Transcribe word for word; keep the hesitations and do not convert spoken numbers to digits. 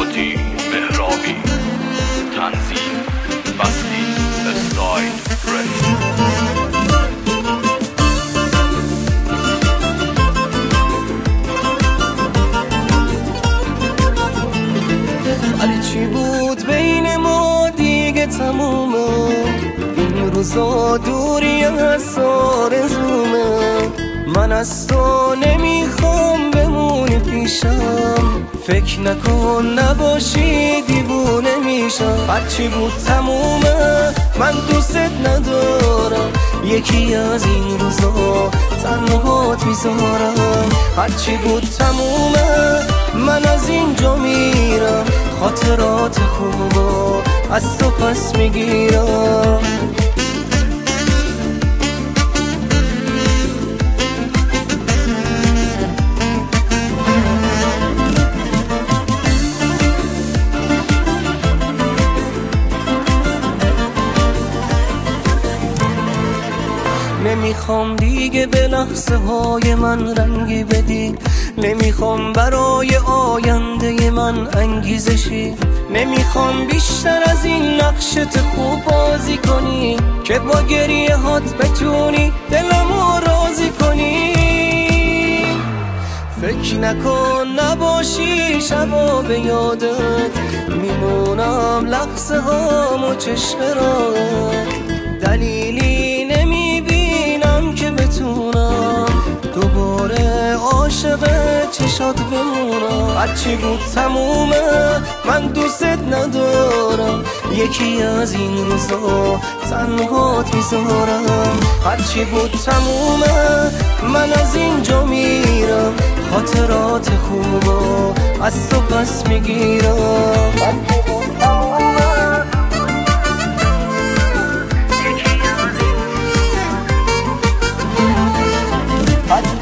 مهدی مهرابی. تنظیم بستی استایل رنج. ولی چی بود بین ما دیگه تمومه، این روزا دوری از آرزومه. من از تو نمیخوام بمونی پیشم، فکر نکن نباشی دیوونه میشم. هرچی بود تمومه، من دوست ندارم، یکی از این روزا تنهات میذارم. هرچی بود تمومه، من از اینجا میرم، خاطرات خوبا از تو پس میگیرم. نمیخوام دیگه به لحظه های من رنگی بدی، نمیخوام برای آینده من انگیزشی، نمیخوام بیشتر از این نقشت خوب بازی کنی که با گریه هات بتونی دلمو راضی کنی. فکر نکن نباشی شبا به یادت، میمونم لحظه هامو چشم راهت. دلیلی نمیبینم که بتونم دوباره عاشق چشات بمونم. هرچی بود تمومه، من دوست ندارم، یکی از این روزا تنهات میذارم. هرچی بود تمومه، من از اینجا میرم، خاطرات خوبا از تو پس میگیرم. هرچی بود تمومه، یکی از این